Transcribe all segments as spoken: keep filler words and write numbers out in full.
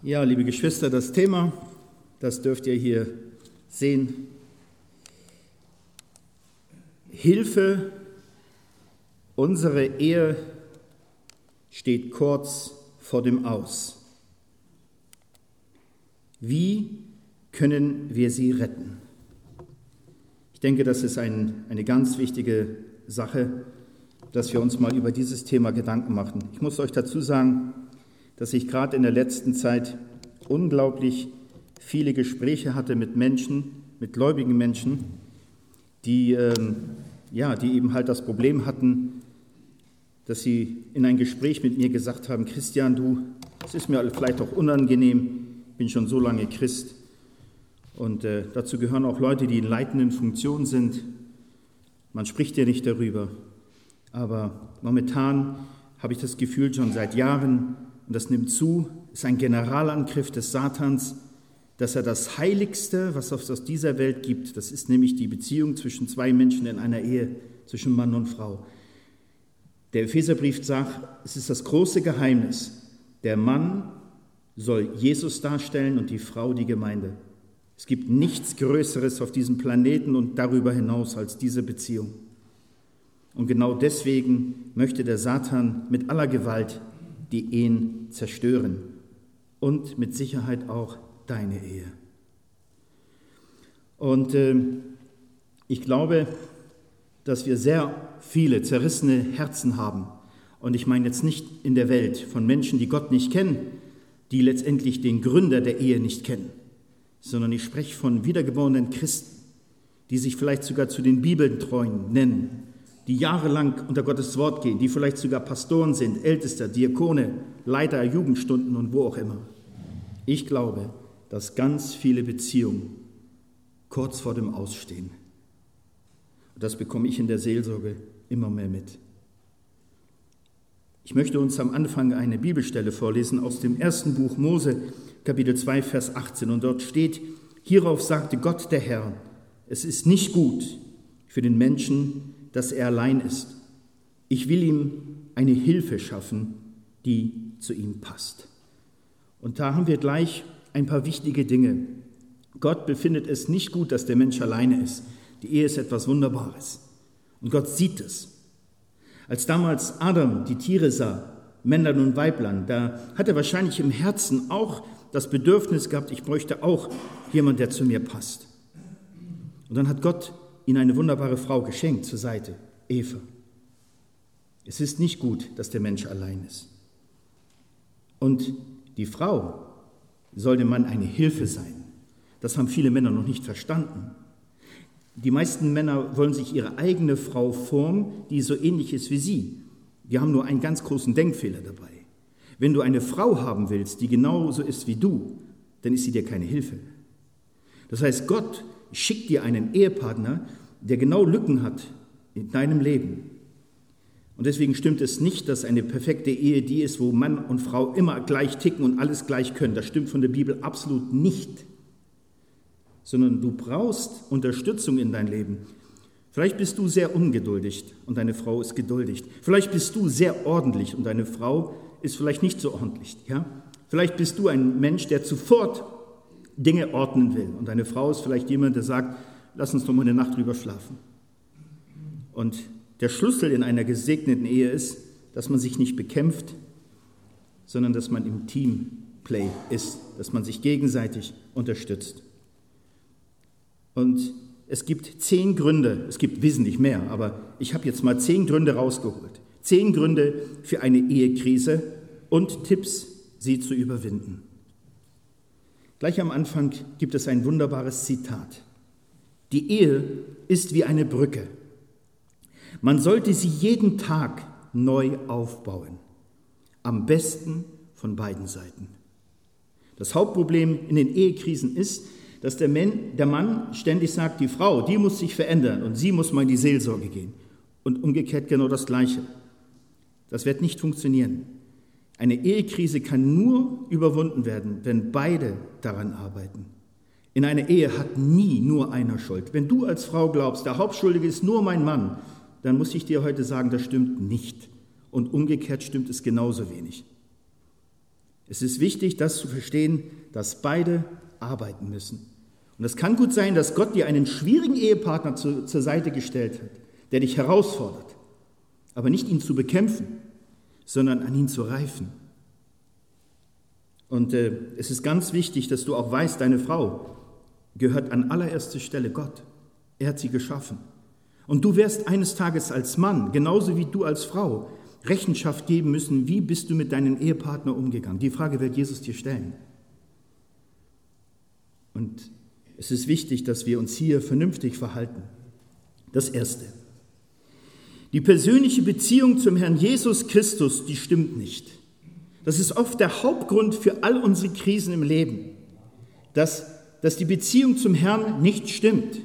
Ja, liebe Geschwister, das Thema, das dürft ihr hier sehen. Hilfe, unsere Ehe steht kurz vor dem Aus. Wie können wir sie retten? Ich denke, das ist ein, eine ganz wichtige Sache, dass wir uns mal über dieses Thema Gedanken machen. Ich muss euch dazu sagen, dass ich gerade in der letzten Zeit unglaublich viele Gespräche hatte mit Menschen, mit gläubigen Menschen, die, ähm, ja, die eben halt das Problem hatten, dass sie in ein Gespräch mit mir gesagt haben, Christian, du, es ist mir vielleicht auch unangenehm, ich bin schon so lange Christ. Und äh, dazu gehören auch Leute, die in leitenden Funktionen sind. Man spricht ja nicht darüber. Aber momentan habe ich das Gefühl schon seit Jahren, und das nimmt zu, ist ein Generalangriff des Satans, dass er das Heiligste, was es aus dieser Welt gibt, das ist nämlich die Beziehung zwischen zwei Menschen in einer Ehe, zwischen Mann und Frau. Der Epheserbrief sagt, es ist das große Geheimnis. Der Mann soll Jesus darstellen und die Frau die Gemeinde. Es gibt nichts Größeres auf diesem Planeten und darüber hinaus als diese Beziehung. Und genau deswegen möchte der Satan mit aller Gewalt die Ehen zerstören und mit Sicherheit auch deine Ehe. Und äh, ich glaube, dass wir sehr viele zerrissene Herzen haben. Und ich meine jetzt nicht in der Welt von Menschen, die Gott nicht kennen, die letztendlich den Gründer der Ehe nicht kennen, sondern ich spreche von wiedergeborenen Christen, die sich vielleicht sogar zu den Bibeltreuen nennen, die jahrelang unter Gottes Wort gehen, die vielleicht sogar Pastoren sind, Ältester, Diakone, Leiter Jugendstunden und wo auch immer. Ich glaube, dass ganz viele Beziehungen kurz vor dem Ausstehen. Und das bekomme ich in der Seelsorge immer mehr mit. Ich möchte uns am Anfang eine Bibelstelle vorlesen aus dem ersten Buch Mose, Kapitel zwei, Vers achtzehn. Und dort steht, hierauf sagte Gott der Herr, es ist nicht gut für den Menschen, dass er allein ist. Ich will ihm eine Hilfe schaffen, die zu ihm passt. Und da haben wir gleich ein paar wichtige Dinge. Gott befindet es nicht gut, dass der Mensch alleine ist. Die Ehe ist etwas Wunderbares. Und Gott sieht es. Als damals Adam die Tiere sah, Männlein und Weiblein, da hat er wahrscheinlich im Herzen auch das Bedürfnis gehabt, ich bräuchte auch jemand, der zu mir passt. Und dann hat Gott ihn eine wunderbare Frau geschenkt zur Seite, Eva. Es ist nicht gut, dass der Mensch allein ist. Und die Frau soll dem Mann eine Hilfe sein. Das haben viele Männer noch nicht verstanden. Die meisten Männer wollen sich ihre eigene Frau formen, die so ähnlich ist wie sie. Die haben nur einen ganz großen Denkfehler dabei. Wenn du eine Frau haben willst, die genauso ist wie du, dann ist sie dir keine Hilfe. Das heißt, Gott schickt dir einen Ehepartner, der genau Lücken hat in deinem Leben. Und deswegen stimmt es nicht, dass eine perfekte Ehe die ist, wo Mann und Frau immer gleich ticken und alles gleich können. Das stimmt von der Bibel absolut nicht. Sondern du brauchst Unterstützung in dein Leben. Vielleicht bist du sehr ungeduldig und deine Frau ist geduldig. Vielleicht bist du sehr ordentlich und deine Frau ist vielleicht nicht so ordentlich. Ja? Vielleicht bist du ein Mensch, der sofort Dinge ordnen will. Und deine Frau ist vielleicht jemand, der sagt, lass uns doch mal eine Nacht drüber schlafen. Und der Schlüssel in einer gesegneten Ehe ist, dass man sich nicht bekämpft, sondern dass man im Teamplay ist, dass man sich gegenseitig unterstützt. Und es gibt zehn Gründe, es gibt wesentlich mehr, aber ich habe jetzt mal zehn Gründe rausgeholt. Zehn Gründe für eine Ehekrise und Tipps, sie zu überwinden. Gleich am Anfang gibt es ein wunderbares Zitat. Die Ehe ist wie eine Brücke. Man sollte sie jeden Tag neu aufbauen. Am besten von beiden Seiten. Das Hauptproblem in den Ehekrisen ist, dass der Mann ständig sagt, die Frau, die muss sich verändern und sie muss mal in die Seelsorge gehen. Und umgekehrt genau das Gleiche. Das wird nicht funktionieren. Eine Ehekrise kann nur überwunden werden, wenn beide daran arbeiten. In einer Ehe hat nie nur einer Schuld. Wenn du als Frau glaubst, der Hauptschuldige ist nur mein Mann, dann muss ich dir heute sagen, das stimmt nicht. Und umgekehrt stimmt es genauso wenig. Es ist wichtig, das zu verstehen, dass beide arbeiten müssen. Und es kann gut sein, dass Gott dir einen schwierigen Ehepartner zu, zur Seite gestellt hat, der dich herausfordert, aber nicht ihn zu bekämpfen, sondern an ihn zu reifen. Und äh, es ist ganz wichtig, dass du auch weißt, deine Frau gehört an allererster Stelle Gott. Er hat sie geschaffen. Und du wirst eines Tages als Mann, genauso wie du als Frau, Rechenschaft geben müssen, wie bist du mit deinem Ehepartner umgegangen. Die Frage wird Jesus dir stellen. Und es ist wichtig, dass wir uns hier vernünftig verhalten. Das Erste. Die persönliche Beziehung zum Herrn Jesus Christus, die stimmt nicht. Das ist oft der Hauptgrund für all unsere Krisen im Leben, dass, dass die Beziehung zum Herrn nicht stimmt.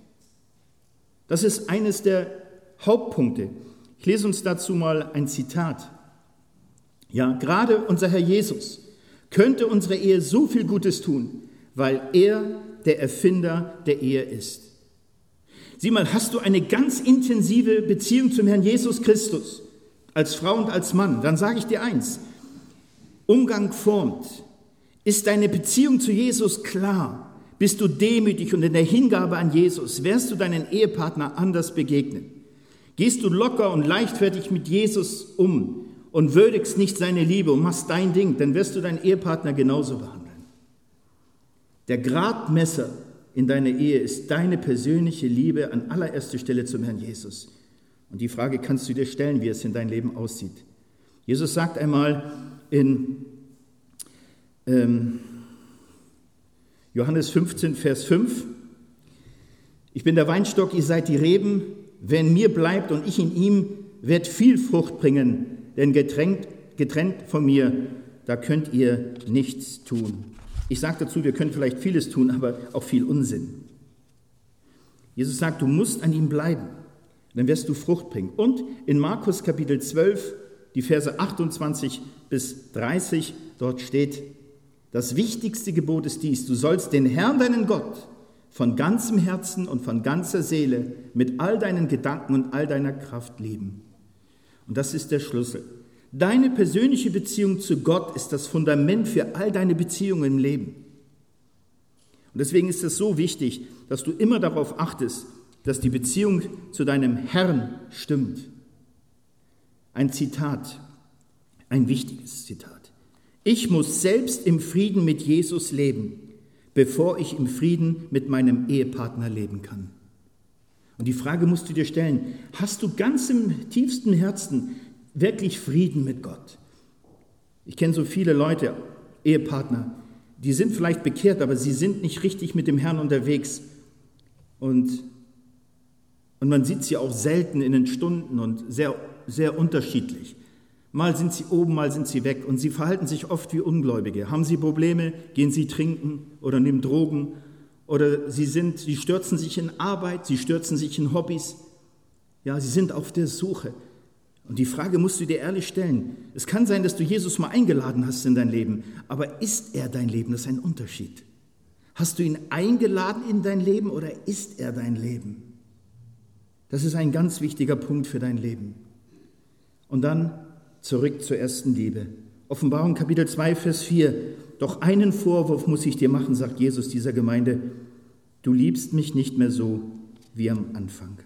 Das ist eines der Hauptpunkte. Ich lese uns dazu mal ein Zitat. Ja, gerade unser Herr Jesus könnte unserer Ehe so viel Gutes tun, weil er der Erfinder der Ehe ist. Sieh mal, hast du eine ganz intensive Beziehung zum Herrn Jesus Christus, als Frau und als Mann, dann sage ich dir eins, Umgang formt. Ist deine Beziehung zu Jesus klar? Bist du demütig und in der Hingabe an Jesus? Wirst du deinen Ehepartner anders begegnen? Gehst du locker und leichtfertig mit Jesus um und würdigst nicht seine Liebe und machst dein Ding, dann wirst du deinen Ehepartner genauso behandeln. Der Gradmesser in deiner Ehe ist deine persönliche Liebe an allererster Stelle zum Herrn Jesus. Und die Frage kannst du dir stellen, wie es in deinem Leben aussieht. Jesus sagt einmal in ähm, Johannes fünfzehn, Vers fünf, ich bin der Weinstock, ihr seid die Reben, wer in mir bleibt und ich in ihm, wird viel Frucht bringen, denn getrennt, getrennt von mir, da könnt ihr nichts tun. Ich sage dazu, wir können vielleicht vieles tun, aber auch viel Unsinn. Jesus sagt, du musst an ihm bleiben, dann wirst du Frucht bringen. Und in Markus Kapitel zwölf, die Verse achtundzwanzig bis dreißig, dort steht, das wichtigste Gebot ist dies, du sollst den Herrn, deinen Gott, von ganzem Herzen und von ganzer Seele, mit all deinen Gedanken und all deiner Kraft lieben. Und das ist der Schlüssel. Deine persönliche Beziehung zu Gott ist das Fundament für all deine Beziehungen im Leben. Und deswegen ist es so wichtig, dass du immer darauf achtest, dass die Beziehung zu deinem Herrn stimmt. Ein Zitat, ein wichtiges Zitat. Ich muss selbst im Frieden mit Jesus leben, bevor ich im Frieden mit meinem Ehepartner leben kann. Und die Frage musst du dir stellen, hast du ganz im tiefsten Herzen wirklich Frieden mit Gott? Ich kenne so viele Leute, Ehepartner, die sind vielleicht bekehrt, aber sie sind nicht richtig mit dem Herrn unterwegs. Und, und man sieht sie auch selten in den Stunden und sehr, sehr unterschiedlich. Mal sind sie oben, mal sind sie weg und sie verhalten sich oft wie Ungläubige. Haben sie Probleme, gehen sie trinken oder nehmen Drogen oder sie, sind, sie stürzen sich in Arbeit, sie stürzen sich in Hobbys. Ja, sie sind auf der Suche. Und die Frage musst du dir ehrlich stellen. Es kann sein, dass du Jesus mal eingeladen hast in dein Leben, aber ist er dein Leben? Das ist ein Unterschied. Hast du ihn eingeladen in dein Leben oder ist er dein Leben? Das ist ein ganz wichtiger Punkt für dein Leben. Und dann zurück zur ersten Liebe. Offenbarung Kapitel zwei, Vers vier. Doch einen Vorwurf muss ich dir machen, sagt Jesus dieser Gemeinde. Du liebst mich nicht mehr so wie am Anfang.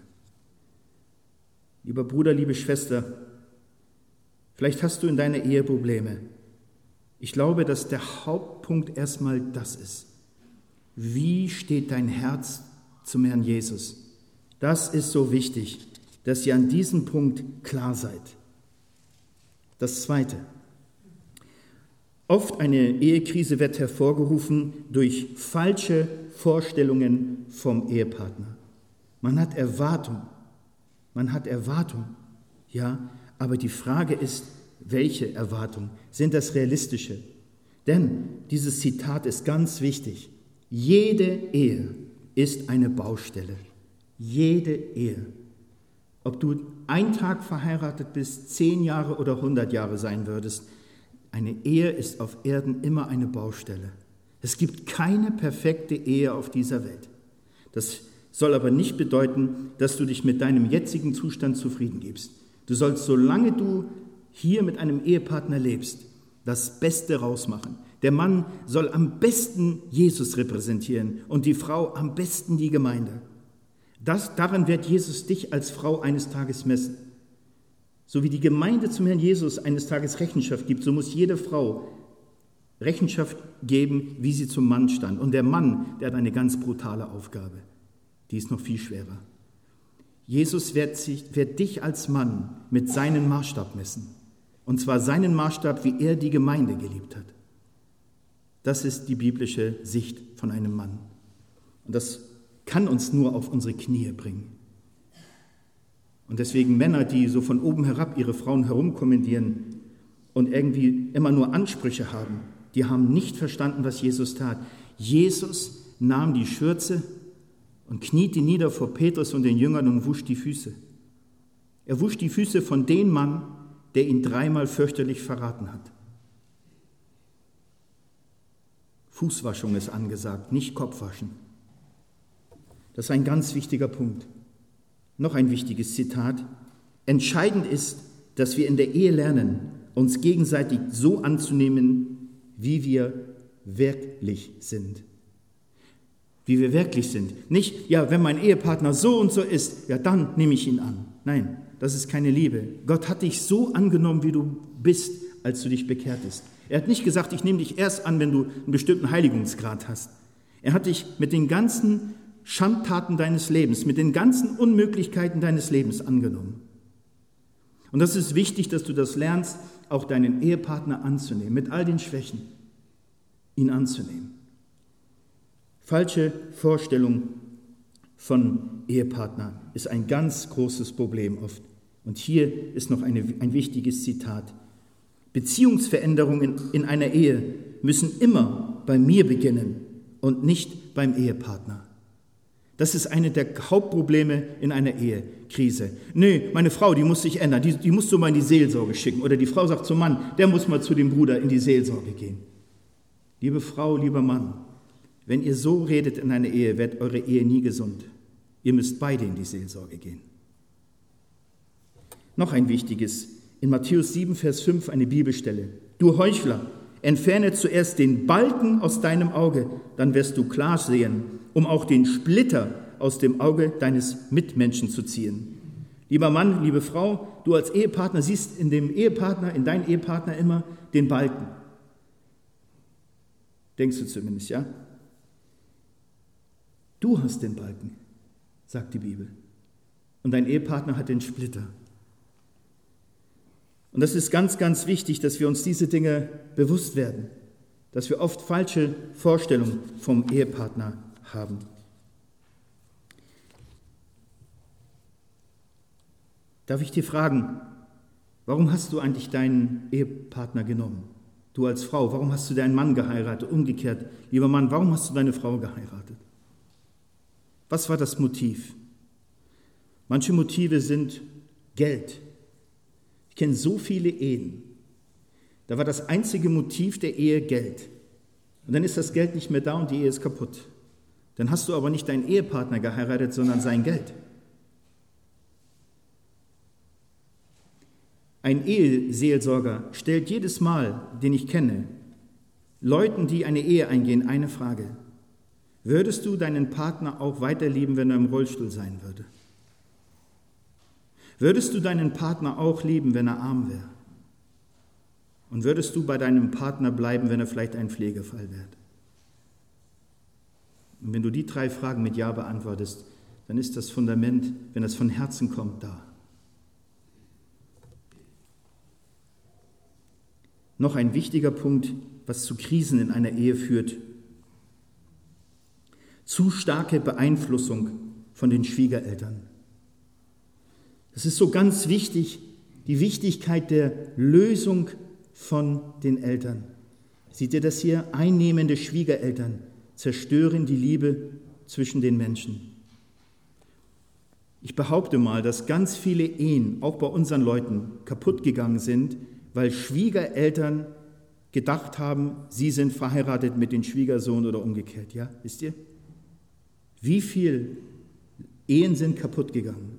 Lieber Bruder, liebe Schwester, vielleicht hast du in deiner Ehe Probleme. Ich glaube, dass der Hauptpunkt erstmal das ist. Wie steht dein Herz zum Herrn Jesus? Das ist so wichtig, dass ihr an diesem Punkt klar seid. Das Zweite. Oft eine Ehekrise wird hervorgerufen durch falsche Vorstellungen vom Ehepartner. Man hat Erwartung. Man hat Erwartung, ja, aber die Frage ist, welche Erwartung? Sind das realistische? Denn dieses Zitat ist ganz wichtig. Jede Ehe ist eine Baustelle. Jede Ehe. Ob du einen Tag verheiratet bist, zehn Jahre oder hundert Jahre sein würdest, eine Ehe ist auf Erden immer eine Baustelle. Es gibt keine perfekte Ehe auf dieser Welt. Das soll aber nicht bedeuten, dass du dich mit deinem jetzigen Zustand zufrieden gibst. Du sollst, solange du hier mit einem Ehepartner lebst, das Beste rausmachen. Der Mann soll am besten Jesus repräsentieren und die Frau am besten die Gemeinde. Das, daran wird Jesus dich als Frau eines Tages messen. So wie die Gemeinde zum Herrn Jesus eines Tages Rechenschaft gibt, so muss jede Frau Rechenschaft geben, wie sie zum Mann stand. Und der Mann, der hat eine ganz brutale Aufgabe. Die ist noch viel schwerer. Jesus wird, sich, wird dich als Mann mit seinem Maßstab messen. Und zwar seinen Maßstab, wie er die Gemeinde geliebt hat. Das ist die biblische Sicht von einem Mann. Und das kann uns nur auf unsere Knie bringen. Und deswegen Männer, die so von oben herab ihre Frauen herumkommandieren und irgendwie immer nur Ansprüche haben, die haben nicht verstanden, was Jesus tat. Jesus nahm die Schürze und kniete nieder vor Petrus und den Jüngern und wusch die Füße. Er wusch die Füße von dem Mann, der ihn dreimal fürchterlich verraten hat. Fußwaschung ist angesagt, nicht Kopfwaschen. Das ist ein ganz wichtiger Punkt. Noch ein wichtiges Zitat. Entscheidend ist, dass wir in der Ehe lernen, uns gegenseitig so anzunehmen, wie wir wirklich sind. Wie wir wirklich sind. Nicht, ja, wenn mein Ehepartner so und so ist, ja, dann nehme ich ihn an. Nein, das ist keine Liebe. Gott hat dich so angenommen, wie du bist, als du dich bekehrtest. Er hat nicht gesagt, ich nehme dich erst an, wenn du einen bestimmten Heiligungsgrad hast. Er hat dich mit den ganzen Schandtaten deines Lebens, mit den ganzen Unmöglichkeiten deines Lebens angenommen. Und das ist wichtig, dass du das lernst, auch deinen Ehepartner anzunehmen, mit all den Schwächen, ihn anzunehmen. Falsche Vorstellung von Ehepartner ist ein ganz großes Problem oft. Und hier ist noch eine, ein wichtiges Zitat. Beziehungsveränderungen in einer Ehe müssen immer bei mir beginnen und nicht beim Ehepartner. Das ist eine der Hauptprobleme in einer Ehekrise. Nee, meine Frau, die muss sich ändern, die, die musst du mal in die Seelsorge schicken. Oder die Frau sagt zum Mann, der muss mal zu dem Bruder in die Seelsorge gehen. Liebe Frau, lieber Mann, wenn ihr so redet in einer Ehe, wird eure Ehe nie gesund. Ihr müsst beide in die Seelsorge gehen. Noch ein wichtiges, in Matthäus sieben, Vers fünf eine Bibelstelle. Du Heuchler, entferne zuerst den Balken aus deinem Auge, dann wirst du klar sehen, um auch den Splitter aus dem Auge deines Mitmenschen zu ziehen. Lieber Mann, liebe Frau, du als Ehepartner siehst in dem Ehepartner, in deinem Ehepartner immer den Balken. Denkst du zumindest, ja? Du hast den Balken, sagt die Bibel. Und dein Ehepartner hat den Splitter. Und das ist ganz, ganz wichtig, dass wir uns diese Dinge bewusst werden, dass wir oft falsche Vorstellungen vom Ehepartner haben. Darf ich dir fragen, warum hast du eigentlich deinen Ehepartner genommen? Du als Frau, warum hast du deinen Mann geheiratet? Umgekehrt, lieber Mann, warum hast du deine Frau geheiratet? Was war das Motiv? Manche Motive sind Geld. Ich kenne so viele Ehen. Da war das einzige Motiv der Ehe Geld. Und dann ist das Geld nicht mehr da und die Ehe ist kaputt. Dann hast du aber nicht deinen Ehepartner geheiratet, sondern sein Geld. Ein Eheseelsorger stellt jedes Mal, den ich kenne, Leuten, die eine Ehe eingehen, eine Frage. Würdest du deinen Partner auch weiter lieben, wenn er im Rollstuhl sein würde? Würdest du deinen Partner auch lieben, wenn er arm wäre? Und würdest du bei deinem Partner bleiben, wenn er vielleicht ein Pflegefall wird? Und wenn du die drei Fragen mit Ja beantwortest, dann ist das Fundament, wenn das von Herzen kommt, da. Noch ein wichtiger Punkt, was zu Krisen in einer Ehe führt. Zu starke Beeinflussung von den Schwiegereltern. Das ist so ganz wichtig, die Wichtigkeit der Lösung von den Eltern. Seht ihr das hier? Einnehmende Schwiegereltern zerstören die Liebe zwischen den Menschen. Ich behaupte mal, dass ganz viele Ehen, auch bei unseren Leuten, kaputt gegangen sind, weil Schwiegereltern gedacht haben, sie sind verheiratet mit dem Schwiegersohn oder umgekehrt. Ja, wisst ihr? Wie viele Ehen sind kaputt gegangen?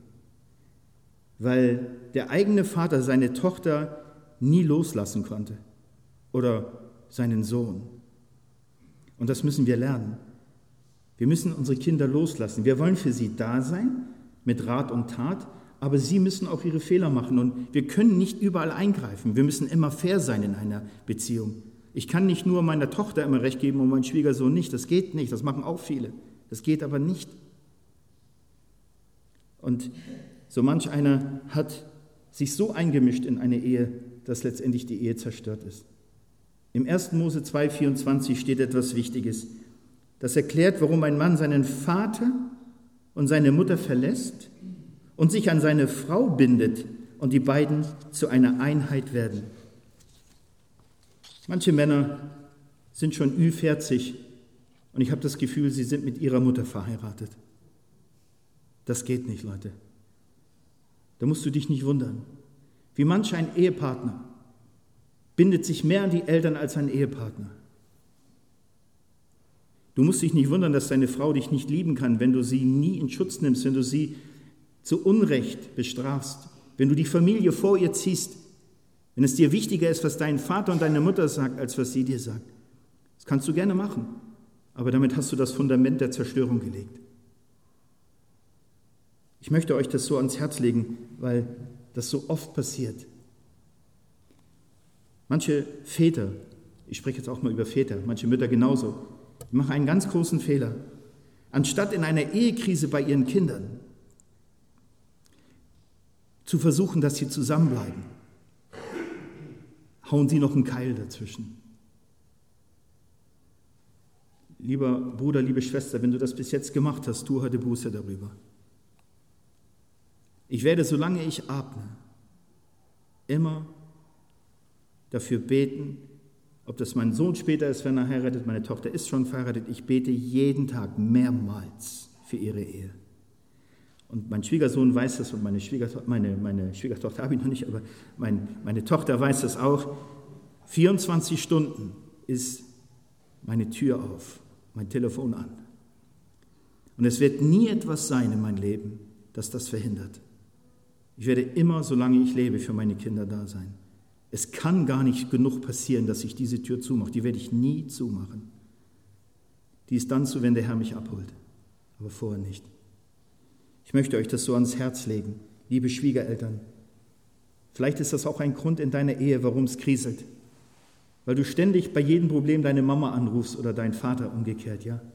Weil der eigene Vater seine Tochter nie loslassen konnte. oder seinen Sohn. Und das müssen wir lernen. Wir müssen unsere Kinder loslassen. Wir wollen für sie da sein, mit Rat und Tat, aber sie müssen auch ihre Fehler machen. Und wir können nicht überall eingreifen. Wir müssen immer fair sein in einer Beziehung. Ich kann nicht nur meiner Tochter immer recht geben und meinem Schwiegersohn nicht. Das geht nicht. Das machen auch viele. Das geht aber nicht. Und so manch einer hat sich so eingemischt in eine Ehe, dass letztendlich die Ehe zerstört ist. Im ersten Mose zwei vierundzwanzig steht etwas Wichtiges. Das erklärt, warum ein Mann seinen Vater und seine Mutter verlässt und sich an seine Frau bindet und die beiden zu einer Einheit werden. Manche Männer sind schon Ü40 und ich habe das Gefühl, sie sind mit ihrer Mutter verheiratet. Das geht nicht, Leute. Da musst du dich nicht wundern. Wie manch ein Ehepartner bindet sich mehr an die Eltern als ein Ehepartner. Du musst dich nicht wundern, dass deine Frau dich nicht lieben kann, wenn du sie nie in Schutz nimmst, wenn du sie zu Unrecht bestrafst, wenn du die Familie vor ihr ziehst, wenn es dir wichtiger ist, was dein Vater und deine Mutter sagt, als was sie dir sagt. Das kannst du gerne machen, aber damit hast du das Fundament der Zerstörung gelegt. Ich möchte euch das so ans Herz legen, weil das so oft passiert. Manche Väter, ich spreche jetzt auch mal über Väter, manche Mütter genauso, die machen einen ganz großen Fehler. Anstatt in einer Ehekrise bei ihren Kindern zu versuchen, dass sie zusammenbleiben, hauen sie noch einen Keil dazwischen. Lieber Bruder, liebe Schwester, wenn du das bis jetzt gemacht hast, tu heute Buße darüber. Ich werde, solange ich atme, immer dafür beten, ob das mein Sohn später ist, wenn er heiratet, meine Tochter ist schon verheiratet, ich bete jeden Tag mehrmals für ihre Ehe. Und mein Schwiegersohn weiß das und meine Schwiegertochter, meine, meine Schwiegertochter habe ich noch nicht, aber mein, meine Tochter weiß das auch. vierundzwanzig Stunden ist meine Tür auf, mein Telefon an. Und es wird nie etwas sein in meinem Leben, das das verhindert. Ich werde immer, solange ich lebe, für meine Kinder da sein. Es kann gar nicht genug passieren, dass ich diese Tür zumache. Die werde ich nie zumachen. Die ist dann zu, wenn der Herr mich abholt, aber vorher nicht. Ich möchte euch das so ans Herz legen, liebe Schwiegereltern. Vielleicht ist das auch ein Grund in deiner Ehe, warum es kriselt. Weil du ständig bei jedem Problem deine Mama anrufst oder deinen Vater umgekehrt, ja?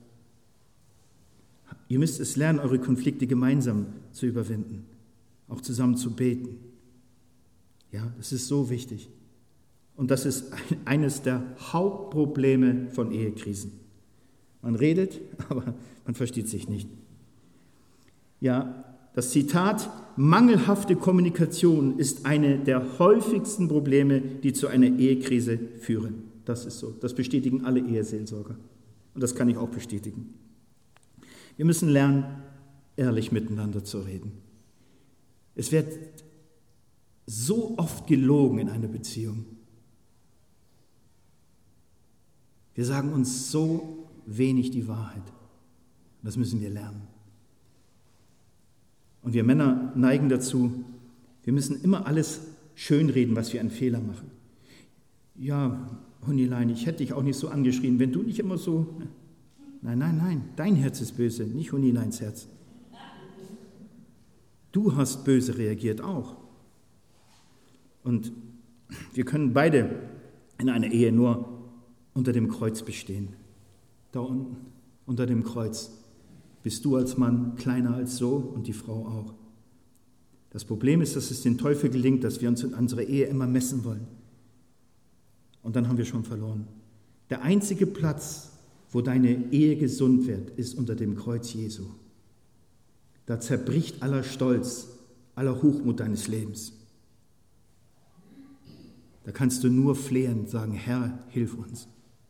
Ihr müsst es lernen, eure Konflikte gemeinsam zu überwinden, auch zusammen zu beten. Ja, das ist so wichtig. Und das ist eines der Hauptprobleme von Ehekrisen. Man redet, aber man versteht sich nicht. Ja, das Zitat, mangelhafte Kommunikation ist eine der häufigsten Probleme, die zu einer Ehekrise führen. Das ist so. Das bestätigen alle Eheseelsorger. Und das kann ich auch bestätigen. Wir müssen lernen, ehrlich miteinander zu reden. Es wird so oft gelogen in einer Beziehung. Wir sagen uns so wenig die Wahrheit. Das müssen wir lernen. Und wir Männer neigen dazu, wir müssen immer alles schönreden, was wir an Fehler machen. Ja, Hundilein, ich hätte dich auch nicht so angeschrien, wenn du nicht immer so... Nein, nein, nein, dein Herz ist böse, nicht Hundileins Herz. Du hast böse reagiert auch. Und wir können beide in einer Ehe nur unter dem Kreuz bestehen. Da unten, unter dem Kreuz, bist du als Mann kleiner als so und die Frau auch. Das Problem ist, dass es den Teufel gelingt, dass wir uns in unserer Ehe immer messen wollen. Und dann haben wir schon verloren. Der einzige Platz, wo deine Ehe gesund wird, ist unter dem Kreuz Jesu. Da zerbricht aller Stolz, aller Hochmut deines Lebens. Da kannst du nur flehen, sagen, Herr, hilf uns.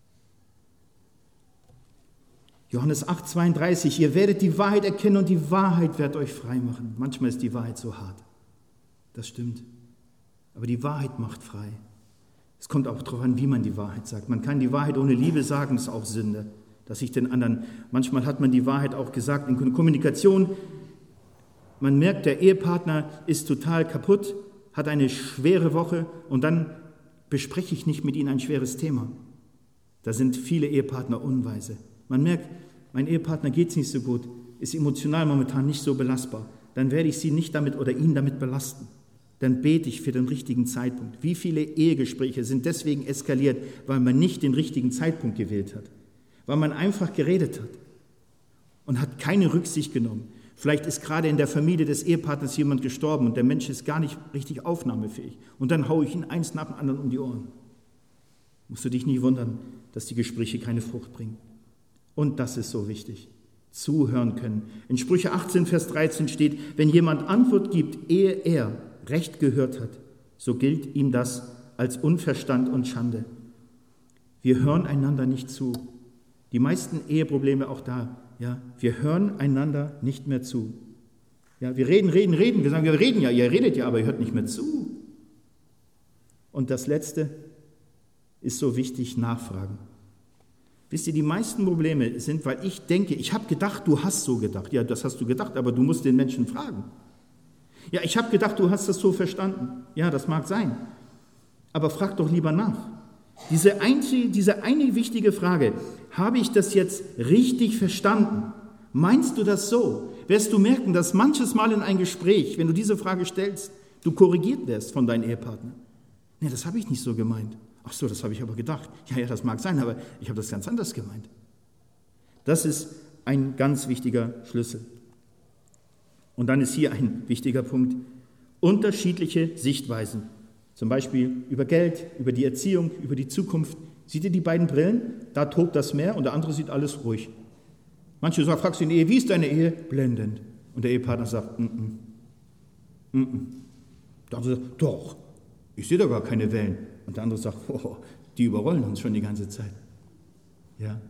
Johannes acht, zweiunddreißig, ihr werdet die Wahrheit erkennen und die Wahrheit wird euch frei machen. Manchmal ist die Wahrheit so hart. Das stimmt. Aber die Wahrheit macht frei. Es kommt auch darauf an, wie man die Wahrheit sagt. Man kann die Wahrheit ohne Liebe sagen, das ist auch Sünde. Dass ich den anderen, manchmal hat man die Wahrheit auch gesagt in Kommunikation. Man merkt, der Ehepartner ist total kaputt, hat eine schwere Woche und dann bespreche ich nicht mit ihnen ein schweres Thema. Da sind viele Ehepartner unweise. Man merkt, mein Ehepartner geht es nicht so gut, ist emotional momentan nicht so belastbar. Dann werde ich sie nicht damit oder ihn damit belasten. Dann bete ich für den richtigen Zeitpunkt. Wie viele Ehegespräche sind deswegen eskaliert, weil man nicht den richtigen Zeitpunkt gewählt hat? Weil man einfach geredet hat und hat keine Rücksicht genommen. Vielleicht ist gerade in der Familie des Ehepartners jemand gestorben und der Mensch ist gar nicht richtig aufnahmefähig. Und dann haue ich ihn eins nach dem anderen um die Ohren. Musst du dich nicht wundern, dass die Gespräche keine Frucht bringen. Und das ist so wichtig. Zuhören können. In Sprüche achtzehn, Vers dreizehn steht, wenn jemand Antwort gibt, ehe er Recht gehört hat, so gilt ihm das als Unverstand und Schande. Wir hören einander nicht zu. Die meisten Eheprobleme auch da. Ja, wir hören einander nicht mehr zu. Ja, wir reden, reden, reden. Wir sagen, wir reden ja, ihr redet ja, aber ihr hört nicht mehr zu. Und das Letzte ist so wichtig, nachfragen. Wisst ihr, die meisten Probleme sind, weil ich denke, ich habe gedacht, du hast so gedacht. Ja, das hast du gedacht, aber du musst den Menschen fragen. Ja, ich habe gedacht, du hast das so verstanden. Ja, das mag sein. Aber frag doch lieber nach. Diese, einzige, diese eine wichtige Frage, habe ich das jetzt richtig verstanden? Meinst du das so? Wirst du merken, dass manches Mal in ein Gespräch, wenn du diese Frage stellst, du korrigiert wirst von deinem Ehepartner. Nee, das habe ich nicht so gemeint. Ach so, das habe ich aber gedacht. Ja, ja, das mag sein, aber ich habe das ganz anders gemeint. Das ist ein ganz wichtiger Schlüssel. Und dann ist hier ein wichtiger Punkt. Unterschiedliche Sichtweisen. Zum Beispiel über Geld, über die Erziehung, über die Zukunft. Seht ihr die beiden Brillen? Da tobt das Meer und der andere sieht alles ruhig. Manche sagen, fragst du in der Ehe, wie ist deine Ehe? Blendend. Und der Ehepartner sagt, mm-mm, mm-mm. Der andere sagt, doch, ich sehe da gar keine Wellen. Und der andere sagt, oh, die überrollen uns schon die ganze Zeit. Ja.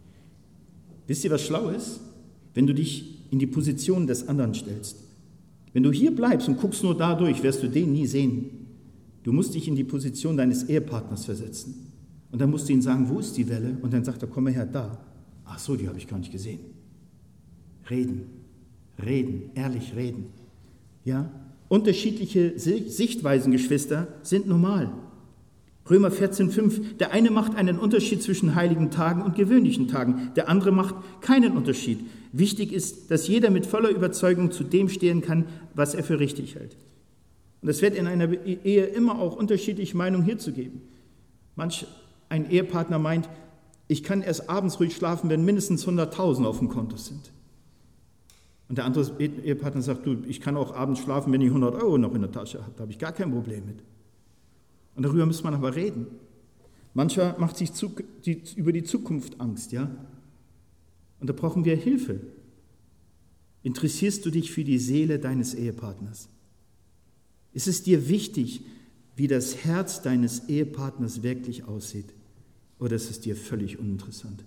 Wisst ihr, was schlau ist? Wenn du dich in die Position des anderen stellst. Wenn du hier bleibst und guckst nur da durch, wirst du den nie sehen. Du musst dich in die Position deines Ehepartners versetzen. Und dann musst du ihm sagen, wo ist die Welle? Und dann sagt er, komm mal her, da. Ach so, die habe ich gar nicht gesehen. Reden, reden, ehrlich reden. Ja? Unterschiedliche Sichtweisen, Geschwister, sind normal. Römer vierzehn, fünf, der eine macht einen Unterschied zwischen heiligen Tagen und gewöhnlichen Tagen, der andere macht keinen Unterschied. Wichtig ist, dass jeder mit voller Überzeugung zu dem stehen kann, was er für richtig hält. Und es wird in einer Ehe immer auch unterschiedliche Meinungen hierzu geben. Manch ein Ehepartner meint, ich kann erst abends ruhig schlafen, wenn mindestens hunderttausend auf dem Konto sind. Und der andere Ehepartner sagt, du, ich kann auch abends schlafen, wenn ich hundert Euro noch in der Tasche habe, da habe ich gar kein Problem mit. Und darüber muss man aber reden. Mancher macht sich zu, die, über die Zukunft Angst, ja? Und da brauchen wir Hilfe. Interessierst du dich für die Seele deines Ehepartners? Ist es dir wichtig, wie das Herz deines Ehepartners wirklich aussieht? Oder ist es dir völlig uninteressant?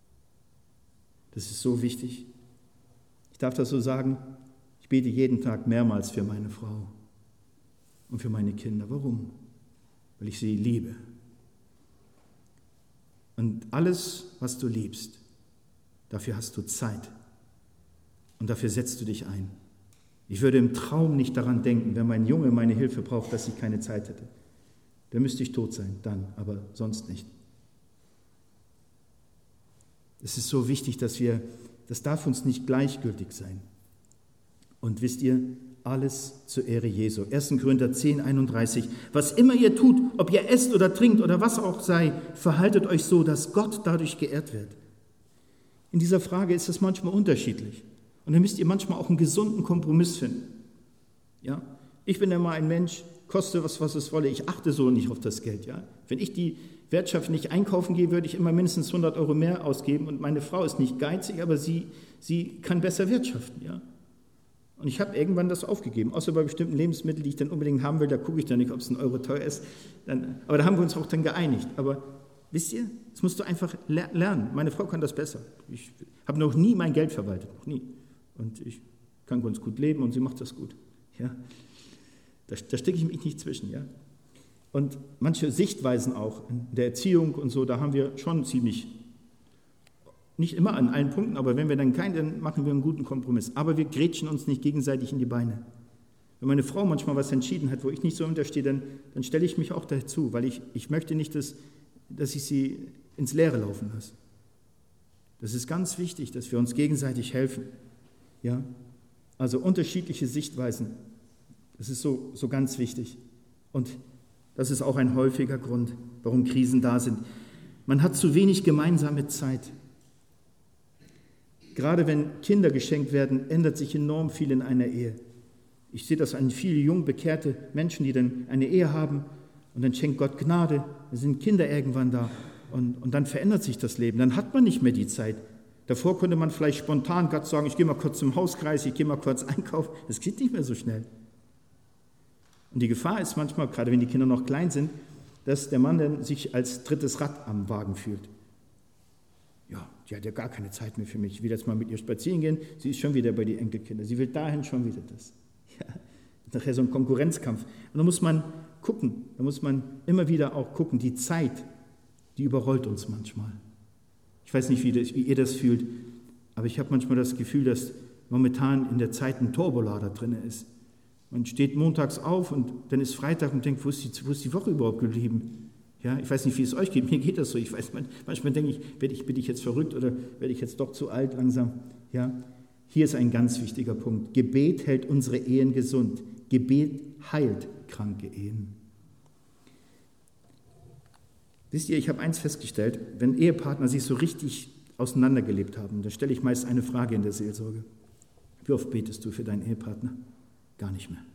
Das ist so wichtig. Ich darf das so sagen, ich bete jeden Tag mehrmals für meine Frau und für meine Kinder. Warum? Weil ich sie liebe. Und alles, was du liebst, dafür hast du Zeit. Und dafür setzt du dich ein. Ich würde im Traum nicht daran denken, wenn mein Junge meine Hilfe braucht, dass ich keine Zeit hätte. Dann müsste ich tot sein, dann, aber sonst nicht. Es ist so wichtig, dass wir, das darf uns nicht gleichgültig sein. Und wisst ihr, alles zur Ehre Jesu. erster Korinther zehn, einunddreißig. Was immer ihr tut, ob ihr esst oder trinkt oder was auch sei, verhaltet euch so, dass Gott dadurch geehrt wird. In dieser Frage ist es manchmal unterschiedlich. Und dann müsst ihr manchmal auch einen gesunden Kompromiss finden. Ja? Ich bin ja mal ein Mensch, koste was, was es wolle. Ich achte so nicht auf das Geld. Ja? Wenn ich die Wirtschaft nicht einkaufen gehe, würde ich immer mindestens hundert Euro mehr ausgeben. Und meine Frau ist nicht geizig, aber sie, sie kann besser wirtschaften. Ja? Und ich habe irgendwann das aufgegeben, außer bei bestimmten Lebensmitteln, die ich dann unbedingt haben will, da gucke ich dann nicht, ob es ein Euro teuer ist. Dann, aber da haben wir uns auch dann geeinigt. Aber wisst ihr, das musst du einfach ler- lernen. Meine Frau kann das besser. Ich habe noch nie mein Geld verwaltet, noch nie. Und ich kann ganz gut leben und sie macht das gut. Ja? Da, da stecke ich mich nicht zwischen. Ja? Und manche Sichtweisen auch in der Erziehung und so, da haben wir schon ziemlich, nicht immer an allen Punkten, aber wenn wir dann keinen, dann machen wir einen guten Kompromiss. Aber wir grätschen uns nicht gegenseitig in die Beine. Wenn meine Frau manchmal was entschieden hat, wo ich nicht so hinterstehe, dann, dann stelle ich mich auch dazu, weil ich, ich möchte nicht, dass, dass ich sie ins Leere laufen lasse. Das ist ganz wichtig, dass wir uns gegenseitig helfen. Ja? Also unterschiedliche Sichtweisen, das ist so, so ganz wichtig. Und das ist auch ein häufiger Grund, warum Krisen da sind. Man hat zu wenig gemeinsame Zeit. Gerade wenn Kinder geschenkt werden, ändert sich enorm viel in einer Ehe. Ich sehe das an viele jung bekehrte Menschen, die dann eine Ehe haben und dann schenkt Gott Gnade, dann sind Kinder irgendwann da und, und dann verändert sich das Leben. Dann hat man nicht mehr die Zeit. Davor konnte man vielleicht spontan Gott sagen, ich gehe mal kurz zum Hauskreis, ich gehe mal kurz einkaufen. Das geht nicht mehr so schnell. Und die Gefahr ist manchmal, gerade wenn die Kinder noch klein sind, dass der Mann dann sich als drittes Rad am Wagen fühlt. Ja, die hat ja gar keine Zeit mehr für mich. Ich will jetzt mal mit ihr spazieren gehen, sie ist schon wieder bei den Enkelkindern. Sie will dahin schon wieder das. Ja, nachher so ein Konkurrenzkampf. Und da muss man gucken, da muss man immer wieder auch gucken, die Zeit, die überrollt uns manchmal. Ich weiß nicht, wie, das, wie ihr das fühlt, aber ich habe manchmal das Gefühl, dass momentan in der Zeit ein Turbolader drin ist. Man steht montags auf und dann ist Freitag und denkt, wo ist die, wo ist die Woche überhaupt geblieben? Ja, ich weiß nicht, wie es euch geht, mir geht das so. Ich weiß, manchmal denke ich, werde ich, bin ich jetzt verrückt oder werde ich jetzt doch zu alt langsam? Ja, hier ist ein ganz wichtiger Punkt. Gebet hält unsere Ehen gesund. Gebet heilt kranke Ehen. Wisst ihr, ich habe eins festgestellt, wenn Ehepartner sich so richtig auseinandergelebt haben, dann stelle ich meist eine Frage in der Seelsorge. Wie oft betest du für deinen Ehepartner? Gar nicht mehr.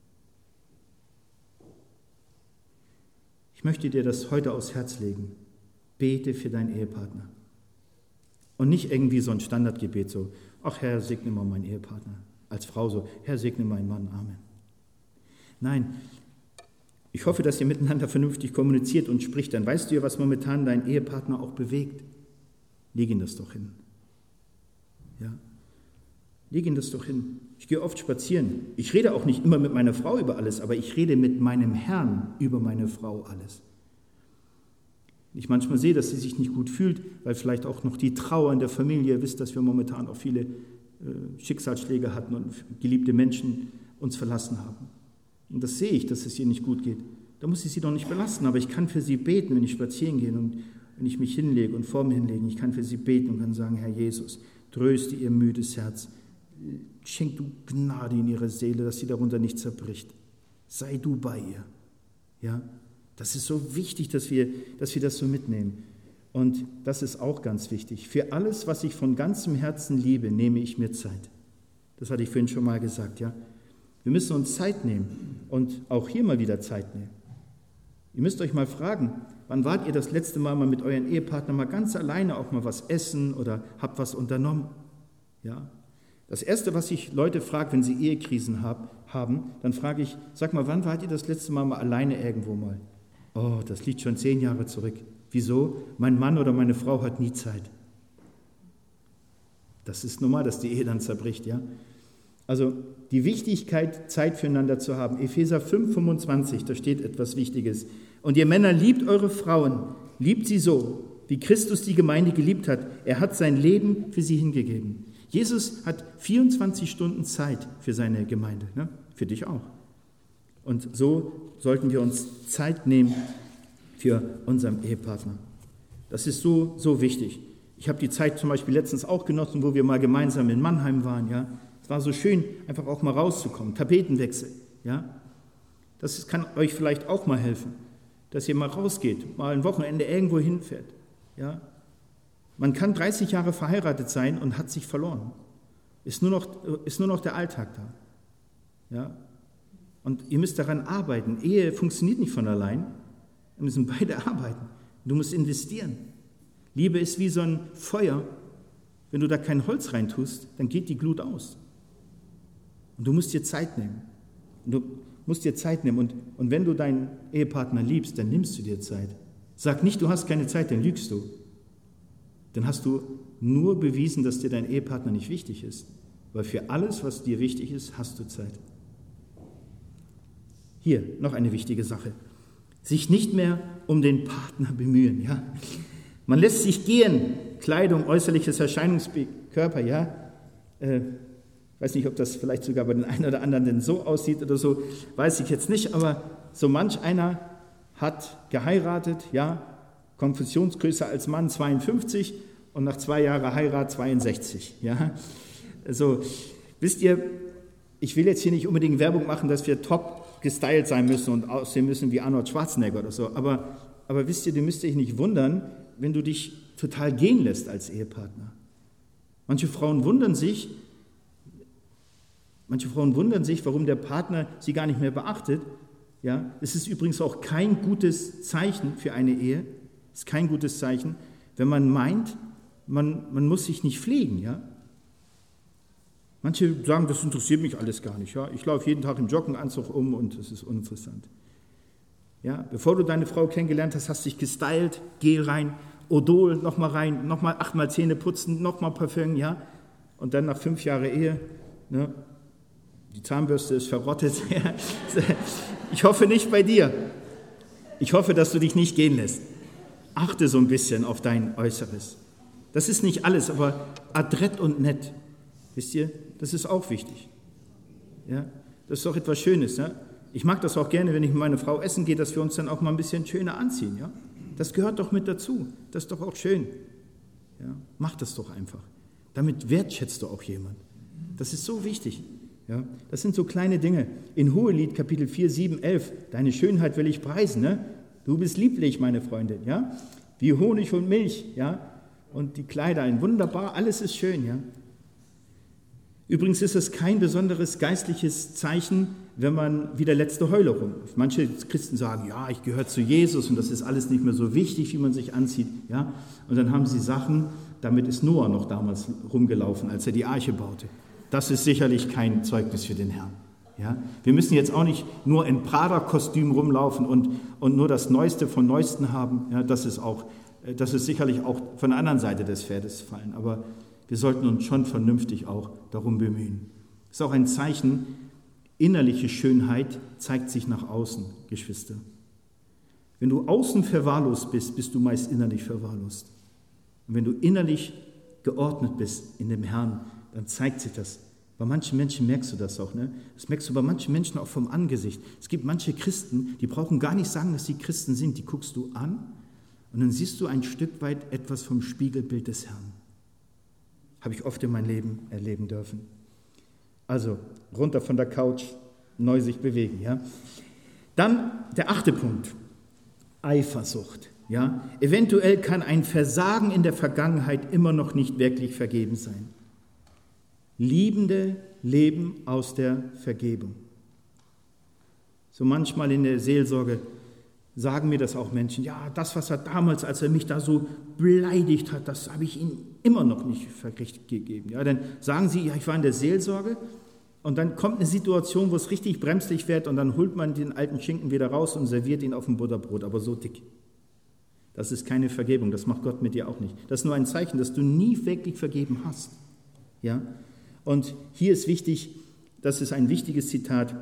Ich möchte dir das heute aufs Herz legen. Bete für deinen Ehepartner. Und nicht irgendwie so ein Standardgebet, so, ach Herr, segne mal meinen Ehepartner. Als Frau so, Herr, segne meinen Mann, Amen. Nein, ich hoffe, dass ihr miteinander vernünftig kommuniziert und spricht. Dann weißt du ja, was momentan deinen Ehepartner auch bewegt. Leg ihn das doch hin. Ja, leg ihn das doch hin. Ich gehe oft spazieren. Ich rede auch nicht immer mit meiner Frau über alles, aber ich rede mit meinem Herrn über meine Frau alles. Ich manchmal sehe, dass sie sich nicht gut fühlt, weil vielleicht auch noch die Trauer in der Familie, ihr wisst, dass wir momentan auch viele äh, Schicksalsschläge hatten und geliebte Menschen uns verlassen haben. Und das sehe ich, dass es ihr nicht gut geht. Da muss ich sie doch nicht belasten, aber ich kann für sie beten, wenn ich spazieren gehe und wenn ich mich hinlege und vor mir hinlege. Ich kann für sie beten und kann sagen, Herr Jesus, tröste ihr müdes Herz. Schenk du Gnade in ihre Seele, dass sie darunter nicht zerbricht. Sei du bei ihr. Ja, das ist so wichtig, dass wir, dass wir das so mitnehmen. Und das ist auch ganz wichtig. Für alles, was ich von ganzem Herzen liebe, nehme ich mir Zeit. Das hatte ich vorhin schon mal gesagt, ja. Wir müssen uns Zeit nehmen und auch hier mal wieder Zeit nehmen. Ihr müsst euch mal fragen, wann wart ihr das letzte Mal mal mit euren Ehepartner mal ganz alleine auch mal was essen oder habt was unternommen? Ja. Das Erste, was ich Leute frage, wenn sie Ehekrisen hab, haben, dann frage ich, sag mal, wann wart ihr das letzte Mal mal alleine irgendwo mal? Oh, das liegt schon zehn Jahre zurück. Wieso? Mein Mann oder meine Frau hat nie Zeit. Das ist normal, dass die Ehe dann zerbricht, ja? Also die Wichtigkeit, Zeit füreinander zu haben. Epheser fünf, fünfundzwanzig, da steht etwas Wichtiges. Und ihr Männer, liebt eure Frauen, liebt sie so, wie Christus die Gemeinde geliebt hat. Er hat sein Leben für sie hingegeben. Jesus hat vierundzwanzig Stunden Zeit für seine Gemeinde, ne? Für dich auch. Und so sollten wir uns Zeit nehmen für unseren Ehepartner. Das ist so, so wichtig. Ich habe die Zeit zum Beispiel letztens auch genossen, wo wir mal gemeinsam in Mannheim waren, ja. Es war so schön, einfach auch mal rauszukommen, Tapetenwechsel, ja. Das kann euch vielleicht auch mal helfen, dass ihr mal rausgeht, mal ein Wochenende irgendwo hinfährt, ja. Man kann dreißig Jahre verheiratet sein und hat sich verloren. Ist nur noch, ist nur noch der Alltag da, ja. Und ihr müsst daran arbeiten. Ehe funktioniert nicht von allein. Wir müssen beide arbeiten. Du musst investieren. Liebe ist wie so ein Feuer. Wenn du da kein Holz reintust, dann geht die Glut aus. Und du musst dir Zeit nehmen. Und du musst dir Zeit nehmen. Und, und wenn du deinen Ehepartner liebst, dann nimmst du dir Zeit. Sag nicht, du hast keine Zeit, dann lügst du. Dann hast du nur bewiesen, dass dir dein Ehepartner nicht wichtig ist. Weil für alles, was dir wichtig ist, hast du Zeit. Hier noch eine wichtige Sache. Sich nicht mehr um den Partner bemühen. Ja? Man lässt sich gehen. Kleidung, äußerliches Erscheinungsbild, Körper, ja. Äh, Ich weiß nicht, ob das vielleicht sogar bei den einen oder anderen denn so aussieht oder so, weiß ich jetzt nicht, aber so manch einer hat geheiratet, ja, Konfessionsgröße als Mann zweiundfünfzig und nach zwei Jahren Heirat zweiundsechzig, ja. Also, wisst ihr, ich will jetzt hier nicht unbedingt Werbung machen, dass wir top gestylt sein müssen und aussehen müssen wie Arnold Schwarzenegger oder so, aber, aber wisst ihr, du müsst dich nicht wundern, wenn du dich total gehen lässt als Ehepartner. Manche Frauen wundern sich, manche Frauen wundern sich, warum der Partner sie gar nicht mehr beachtet. Ja, es ist übrigens auch kein gutes Zeichen für eine Ehe. Es ist kein gutes Zeichen, wenn man meint, man, man muss sich nicht pflegen. Ja? Manche sagen, das interessiert mich alles gar nicht. Ja? Ich laufe jeden Tag im Joggenanzug um und das ist uninteressant. Ja? Bevor du deine Frau kennengelernt hast, hast du dich gestylt, Gel rein, Odol nochmal rein, nochmal achtmal Zähne putzen, nochmal Parfüm, ja. Und dann nach fünf Jahren Ehe, ne, die Zahnbürste ist verrottet. Ich hoffe nicht bei dir. Ich hoffe, dass du dich nicht gehen lässt. Achte so ein bisschen auf dein Äußeres. Das ist nicht alles, aber adrett und nett, wisst ihr, das ist auch wichtig. Ja, das ist doch etwas Schönes. Ja? Ich mag das auch gerne, wenn ich mit meiner Frau essen gehe, dass wir uns dann auch mal ein bisschen schöner anziehen, ja. Das gehört doch mit dazu. Das ist doch auch schön. Ja, mach das doch einfach. Damit wertschätzt du auch jemand. Das ist so wichtig. Ja, das sind so kleine Dinge. In Hohelied, Kapitel vier, sieben, elf, deine Schönheit will ich preisen. Ne? Du bist lieblich, meine Freundin. Ja? Wie Honig und Milch. Ja? Und die Kleider, ein wunderbar, alles ist schön. Ja? Übrigens ist es kein besonderes geistliches Zeichen, wenn man wie der letzte Heuler rumläuft. Manche Christen sagen, ja, ich gehöre zu Jesus und das ist alles nicht mehr so wichtig, wie man sich anzieht. Ja? Und dann haben sie Sachen, damit ist Noah noch damals rumgelaufen, als er die Arche baute. Das ist sicherlich kein Zeugnis für den Herrn. Ja? Wir müssen jetzt auch nicht nur in Prada-Kostüm rumlaufen und, und nur das Neueste von Neuesten haben. Ja, das ist auch, das ist sicherlich auch von der anderen Seite des Pferdes fallen. Aber wir sollten uns schon vernünftig auch darum bemühen. Es ist auch ein Zeichen, innerliche Schönheit zeigt sich nach außen, Geschwister. Wenn du außen verwahrlost bist, bist du meist innerlich verwahrlost. Und wenn du innerlich geordnet bist in dem Herrn, dann zeigt sich das. Bei manchen Menschen merkst du das auch. Ne? Das merkst du bei manchen Menschen auch vom Angesicht. Es gibt manche Christen, die brauchen gar nicht sagen, dass sie Christen sind. Die guckst du an und dann siehst du ein Stück weit etwas vom Spiegelbild des Herrn. Habe ich oft in meinem Leben erleben dürfen. Also, runter von der Couch, neu sich bewegen. Ja? Dann der achte Punkt, Eifersucht. Ja? Eventuell kann ein Versagen in der Vergangenheit immer noch nicht wirklich vergeben sein. Liebende leben aus der Vergebung. So manchmal in der Seelsorge sagen mir das auch Menschen, ja, das, was er damals, als er mich da so beleidigt hat, das habe ich ihm immer noch nicht verrichtet gegeben. Ja, dann sagen sie, ja, ich war in der Seelsorge und dann kommt eine Situation, wo es richtig bremslich wird und dann holt man den alten Schinken wieder raus und serviert ihn auf dem Butterbrot, aber so dick. Das ist keine Vergebung, das macht Gott mit dir auch nicht. Das ist nur ein Zeichen, dass du nie wirklich vergeben hast. Ja? Und hier ist wichtig, das ist ein wichtiges Zitat,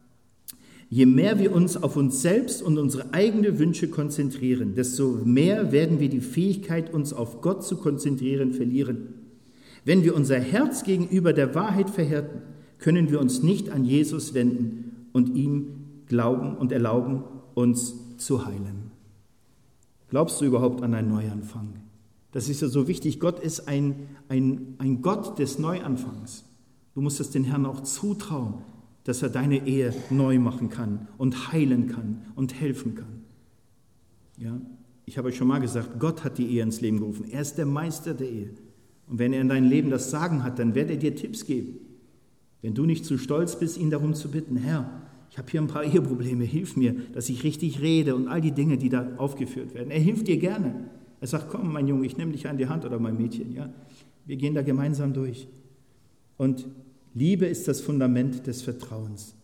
je mehr wir uns auf uns selbst und unsere eigenen Wünsche konzentrieren, desto mehr werden wir die Fähigkeit, uns auf Gott zu konzentrieren, verlieren. Wenn wir unser Herz gegenüber der Wahrheit verhärten, können wir uns nicht an Jesus wenden und ihm glauben und erlauben, uns zu heilen. Glaubst du überhaupt an einen Neuanfang? Das ist ja so wichtig. Gott ist ein, ein, ein Gott des Neuanfangs. Du musst es den Herrn auch zutrauen, dass er deine Ehe neu machen kann und heilen kann und helfen kann. Ja, ich habe euch schon mal gesagt, Gott hat die Ehe ins Leben gerufen. Er ist der Meister der Ehe. Und wenn er in deinem Leben das Sagen hat, dann wird er dir Tipps geben. Wenn du nicht zu stolz bist, ihn darum zu bitten, Herr, ich habe hier ein paar Eheprobleme, hilf mir, dass ich richtig rede und all die Dinge, die da aufgeführt werden. Er hilft dir gerne. Er sagt, komm, mein Junge, ich nehme dich an die Hand oder mein Mädchen. Ja? Wir gehen da gemeinsam durch. Und Liebe ist das Fundament des Vertrauens.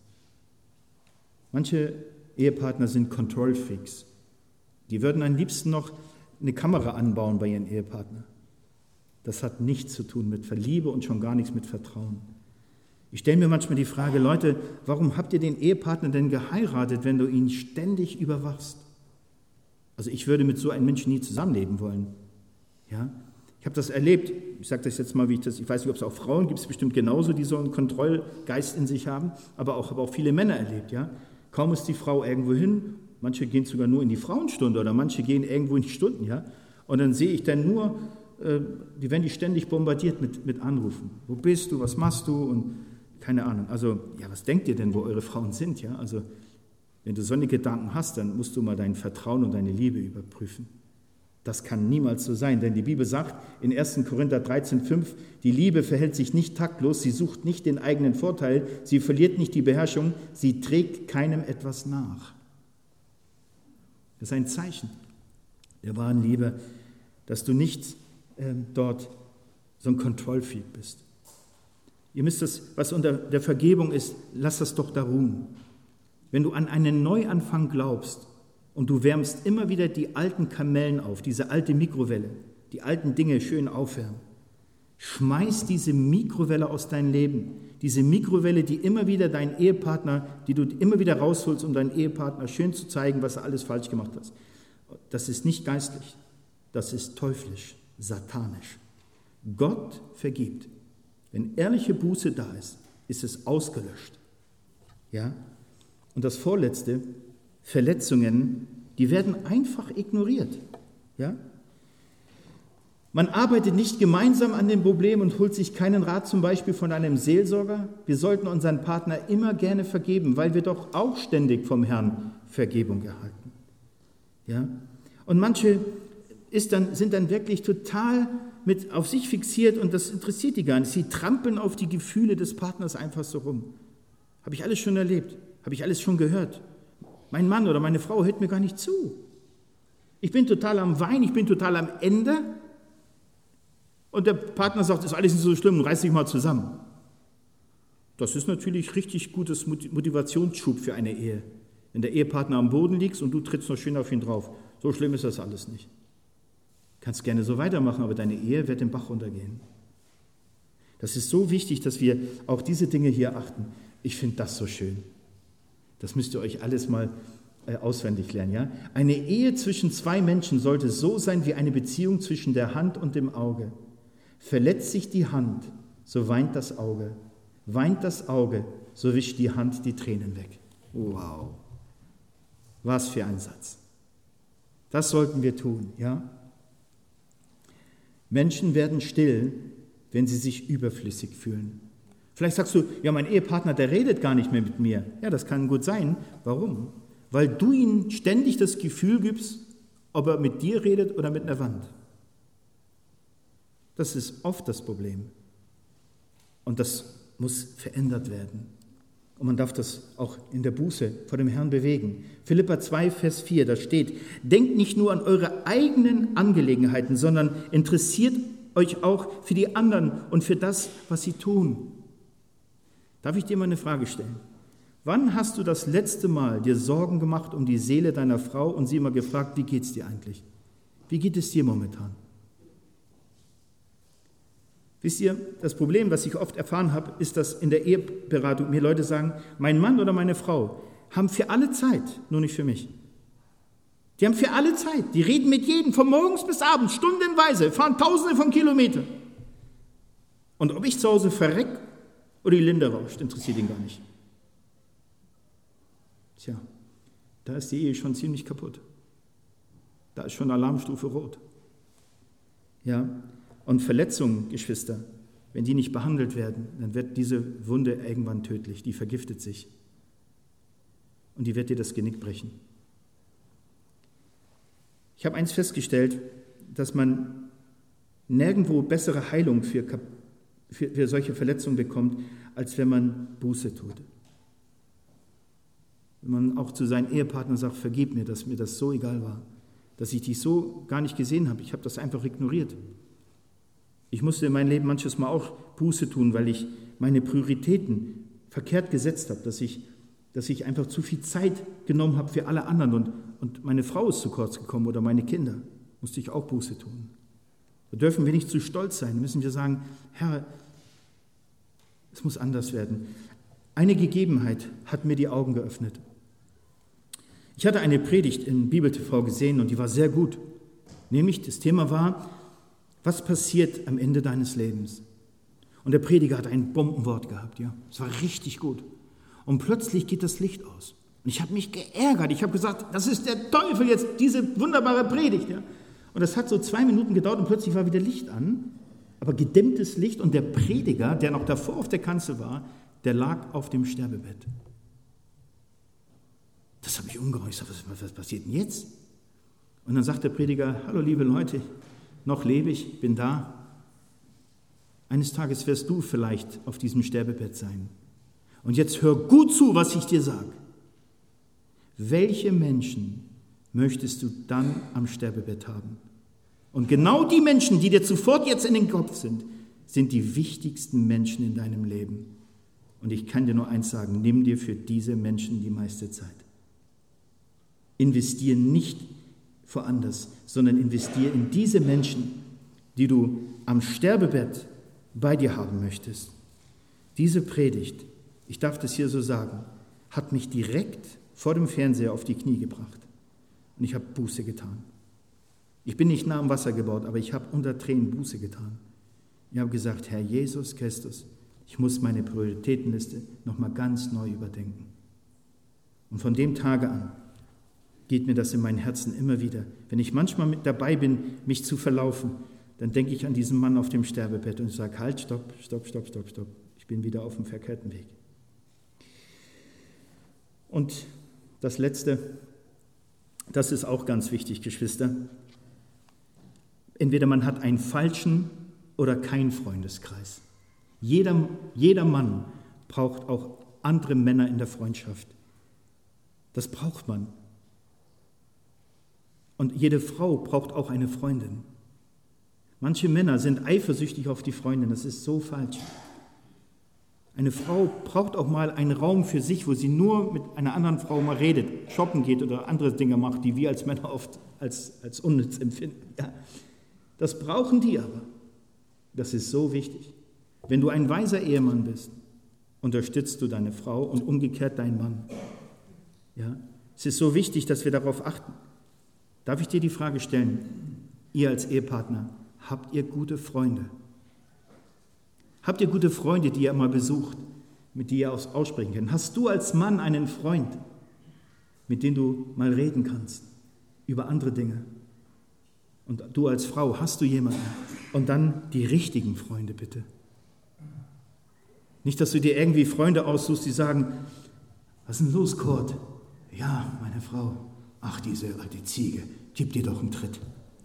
Manche Ehepartner sind Control-Freaks. Die würden am liebsten noch eine Kamera anbauen bei ihren Ehepartner. Das hat nichts zu tun mit Liebe und schon gar nichts mit Vertrauen. Ich stelle mir manchmal die Frage, Leute, warum habt ihr den Ehepartner denn geheiratet, wenn du ihn ständig überwachst? Also ich würde mit so einem Menschen nie zusammenleben wollen. Ja? Ich habe das erlebt, ich sage das jetzt mal, wie ich das, ich weiß nicht, ob es auch Frauen gibt, es bestimmt genauso, die so einen Kontrollgeist in sich haben, aber auch, habe auch viele Männer erlebt, ja. Kaum ist die Frau irgendwo hin, manche gehen sogar nur in die Frauenstunde oder manche gehen irgendwo in die Stunden, ja. Und dann sehe ich dann nur, äh, die werden die ständig bombardiert mit, mit Anrufen. Wo bist du, was machst du und keine Ahnung. Also, ja, was denkt ihr denn, wo eure Frauen sind, ja? Also, wenn du solche Gedanken hast, dann musst du mal dein Vertrauen und deine Liebe überprüfen. Das kann niemals so sein, denn die Bibel sagt in ersten Korinther dreizehn fünf, die Liebe verhält sich nicht taktlos, sie sucht nicht den eigenen Vorteil, sie verliert nicht die Beherrschung, sie trägt keinem etwas nach. Das ist ein Zeichen der wahren Liebe, dass du nicht äh, dort so ein Kontrollfreak bist. Ihr müsst das, was unter der Vergebung ist, lass das doch da ruhen. Wenn du an einen Neuanfang glaubst, und du wärmst immer wieder die alten Kamellen auf, diese alte Mikrowelle, die alten Dinge schön aufwärmen. Schmeiß diese Mikrowelle aus deinem Leben, diese Mikrowelle, die immer wieder deinen Ehepartner, die du immer wieder rausholst, um deinen Ehepartner schön zu zeigen, was er alles falsch gemacht hat. Das ist nicht geistlich, das ist teuflisch, satanisch. Gott vergibt. Wenn ehrliche Buße da ist, ist es ausgelöscht. Ja? Und das Vorletzte, Verletzungen, die werden einfach ignoriert. Ja? Man arbeitet nicht gemeinsam an dem Problem und holt sich keinen Rat zum Beispiel von einem Seelsorger. Wir sollten unseren Partner immer gerne vergeben, weil wir doch auch ständig vom Herrn Vergebung erhalten. Ja? Und manche ist dann, sind dann wirklich total mit auf sich fixiert und das interessiert die gar nicht. Sie trampeln auf die Gefühle des Partners einfach so rum. Habe ich alles schon erlebt, habe ich alles schon gehört. Mein Mann oder meine Frau hört mir gar nicht zu. Ich bin total am Weinen, ich bin total am Ende. Und der Partner sagt, das ist alles nicht so schlimm, reiß dich mal zusammen. Das ist natürlich richtig gutes Motivationsschub für eine Ehe. Wenn der Ehepartner am Boden liegt und du trittst noch schön auf ihn drauf. So schlimm ist das alles nicht. Du kannst gerne so weitermachen, aber deine Ehe wird den Bach runtergehen. Das ist so wichtig, dass wir auch diese Dinge hier achten. Ich finde das so schön. Das müsst ihr euch alles mal äh, auswendig lernen. Ja? Eine Ehe zwischen zwei Menschen sollte so sein wie eine Beziehung zwischen der Hand und dem Auge. Verletzt sich die Hand, so weint das Auge. Weint das Auge, so wischt die Hand die Tränen weg. Wow, was für ein Satz. Das sollten wir tun. Ja? Menschen werden still, wenn sie sich überflüssig fühlen. Vielleicht sagst du, ja, mein Ehepartner, der redet gar nicht mehr mit mir. Ja, das kann gut sein. Warum? Weil du ihm ständig das Gefühl gibst, ob er mit dir redet oder mit einer Wand. Das ist oft das Problem. Und das muss verändert werden. Und man darf das auch in der Buße vor dem Herrn bewegen. Philipper zwei, Vers vier, da steht, denkt nicht nur an eure eigenen Angelegenheiten, sondern interessiert euch auch für die anderen und für das, was sie tun. Darf ich dir mal eine Frage stellen? Wann hast du das letzte Mal dir Sorgen gemacht um die Seele deiner Frau und sie mal gefragt, wie geht es dir eigentlich? Wie geht es dir momentan? Wisst ihr, das Problem, was ich oft erfahren habe, ist, dass in der Eheberatung mir Leute sagen, mein Mann oder meine Frau haben für alle Zeit, nur nicht für mich. Die haben für alle Zeit, die reden mit jedem, von morgens bis abends, stundenweise, fahren tausende von Kilometern. Und ob ich zu Hause verreck oder die Linde rauscht, interessiert ihn gar nicht. Tja, da ist die Ehe schon ziemlich kaputt. Da ist schon Alarmstufe rot. Ja, und Verletzungen, Geschwister, wenn die nicht behandelt werden, dann wird diese Wunde irgendwann tödlich, die vergiftet sich. Und die wird dir das Genick brechen. Ich habe eins festgestellt, dass man nirgendwo bessere Heilung für, für, für solche Verletzungen bekommt, als wenn man Buße tut. Wenn man auch zu seinem Ehepartner sagt, vergib mir, dass mir das so egal war, dass ich dich so gar nicht gesehen habe, ich habe das einfach ignoriert. Ich musste in meinem Leben manches Mal auch Buße tun, weil ich meine Prioritäten verkehrt gesetzt habe, dass ich, dass ich einfach zu viel Zeit genommen habe für alle anderen und, und meine Frau ist zu kurz gekommen oder meine Kinder, musste ich auch Buße tun. Da dürfen wir nicht zu stolz sein, da müssen wir sagen, Herr, es muss anders werden. Eine Gegebenheit hat mir die Augen geöffnet. Ich hatte eine Predigt in Bibel T V gesehen und die war sehr gut. Nämlich das Thema war, Was passiert am Ende deines Lebens? Und der Prediger hat ein Bombenwort gehabt, ja. Es war richtig gut. Und plötzlich geht das Licht aus. Und ich habe mich geärgert. Ich habe gesagt, das ist der Teufel jetzt, diese wunderbare Predigt, ja. Und das hat so zwei Minuten gedauert und plötzlich war wieder Licht an, aber gedämmtes Licht und der Prediger, der noch davor auf der Kanzel war, der lag auf dem Sterbebett. Das habe ich umgehauen. Ich sage, was, was passiert denn jetzt? Und dann sagt der Prediger, hallo liebe Leute, noch lebe ich, bin da. Eines Tages wirst du vielleicht auf diesem Sterbebett sein. Und jetzt hör gut zu, was ich dir sage. Welche Menschen möchtest du dann am Sterbebett haben? Und genau die Menschen, die dir sofort jetzt in den Kopf sind, sind die wichtigsten Menschen in deinem Leben. Und ich kann dir nur eins sagen, nimm dir für diese Menschen die meiste Zeit. Investiere nicht woanders, sondern investiere in diese Menschen, die du am Sterbebett bei dir haben möchtest. Diese Predigt, ich darf das hier so sagen, hat mich direkt vor dem Fernseher auf die Knie gebracht. Und ich habe Buße getan. Ich bin nicht nah am Wasser gebaut, aber ich habe unter Tränen Buße getan. Ich habe gesagt, Herr Jesus Christus, ich muss meine Prioritätenliste nochmal ganz neu überdenken. Und von dem Tage an geht mir das in mein Herzen immer wieder. Wenn ich manchmal mit dabei bin, mich zu verlaufen, dann denke ich an diesen Mann auf dem Sterbebett und ich sage, halt, stopp, stopp, stopp, stopp, stopp. Ich bin wieder auf dem verkehrten Weg. Und das Letzte, das ist auch ganz wichtig, Geschwister. Entweder man hat einen falschen oder keinen Freundeskreis. Jeder, jeder Mann braucht auch andere Männer in der Freundschaft. Das braucht man. Und jede Frau braucht auch eine Freundin. Manche Männer sind eifersüchtig auf die Freundin, das ist so falsch. Eine Frau braucht auch mal einen Raum für sich, wo sie nur mit einer anderen Frau mal redet, shoppen geht oder andere Dinge macht, die wir als Männer oft als, als unnütz empfinden. Ja, das brauchen die aber. Das ist so wichtig. Wenn du ein weiser Ehemann bist, unterstützt du deine Frau und umgekehrt deinen Mann. Ja, es ist so wichtig, dass wir darauf achten. Darf ich dir die Frage stellen, ihr als Ehepartner, habt ihr gute Freunde? Habt ihr gute Freunde, die ihr mal besucht, mit denen ihr aussprechen könnt? Hast du als Mann einen Freund, mit dem du mal reden kannst über andere Dinge? Und du als Frau, hast du jemanden? Und dann die richtigen Freunde, bitte. Nicht, dass du dir irgendwie Freunde aussuchst, die sagen, was ist denn los, Kurt? Ja, meine Frau. Ach, diese alte Ziege, gib dir doch einen Tritt.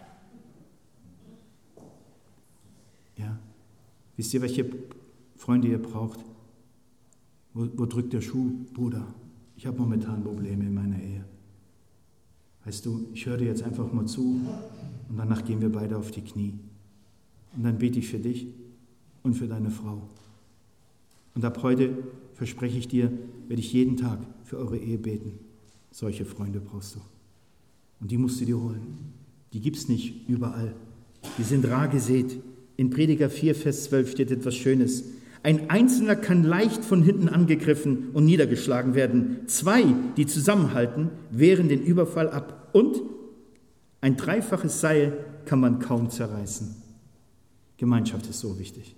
Ja, wisst ihr, welche Freunde ihr braucht? Wo, wo drückt der Schuh? Bruder, ich habe momentan Probleme in meiner Ehe. Weißt du, ich höre dir jetzt einfach mal zu und danach gehen wir beide auf die Knie. Und dann bete ich für dich und für deine Frau. Und ab heute, verspreche ich dir, werde ich jeden Tag für eure Ehe beten. Solche Freunde brauchst du. Und die musst du dir holen. Die gibt es nicht überall. Die sind rar gesät. In Prediger vier, Vers zwölf steht etwas Schönes. Ein Einzelner kann leicht von hinten angegriffen und niedergeschlagen werden. Zwei, die zusammenhalten, wehren den Überfall ab. Und ein dreifaches Seil kann man kaum zerreißen. Gemeinschaft ist so wichtig.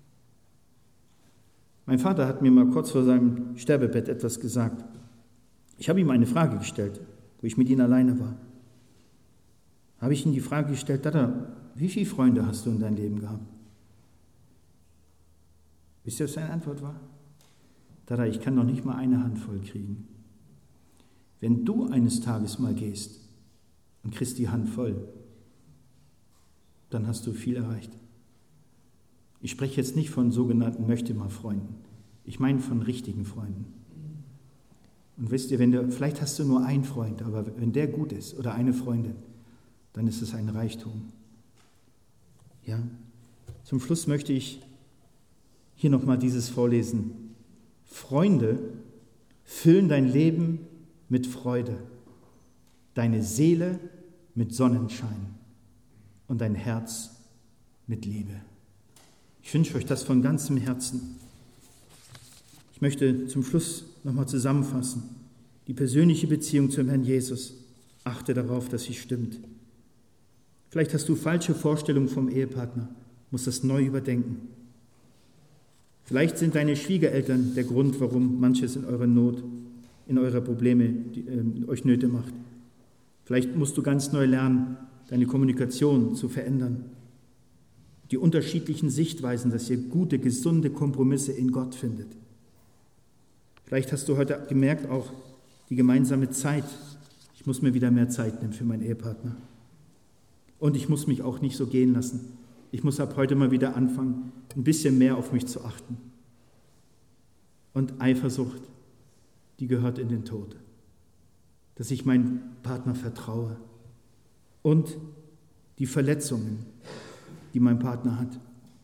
Mein Vater hat mir mal kurz vor seinem Sterbebett etwas gesagt. Ich habe ihm eine Frage gestellt, wo ich mit ihm alleine war. Habe ich ihm die Frage gestellt, Dada, wie viele Freunde hast du in deinem Leben gehabt? Wisst ihr, was seine Antwort war? Dada, ich kann noch nicht mal eine Handvoll kriegen. Wenn du eines Tages mal gehst und kriegst die Hand voll, dann hast du viel erreicht. Ich spreche jetzt nicht von sogenannten Möchte-mal-Freunden. Ich meine von richtigen Freunden. Und wisst ihr, wenn du, vielleicht hast du nur einen Freund, aber wenn der gut ist oder eine Freundin, dann ist es ein Reichtum. Ja? Zum Schluss möchte ich hier nochmal dieses vorlesen. Freunde füllen dein Leben mit Freude, deine Seele mit Sonnenschein und dein Herz mit Liebe. Ich wünsche euch das von ganzem Herzen. Ich möchte zum Schluss nochmal zusammenfassen. Die persönliche Beziehung zum Herrn Jesus. Achte darauf, dass sie stimmt. Vielleicht hast du falsche Vorstellungen vom Ehepartner, musst das neu überdenken. Vielleicht sind deine Schwiegereltern der Grund, warum manches in eurer Not, in eurer Probleme die, äh, euch Nöte macht. Vielleicht musst du ganz neu lernen, deine Kommunikation zu verändern. Die unterschiedlichen Sichtweisen, dass ihr gute, gesunde Kompromisse in Gott findet. Vielleicht hast du heute gemerkt, auch die gemeinsame Zeit. Ich muss mir wieder mehr Zeit nehmen für meinen Ehepartner. Und ich muss mich auch nicht so gehen lassen. Ich muss ab heute mal wieder anfangen, ein bisschen mehr auf mich zu achten. Und Eifersucht, die gehört in den Tod. Dass ich meinem Partner vertraue. Und die Verletzungen, die mein Partner hat.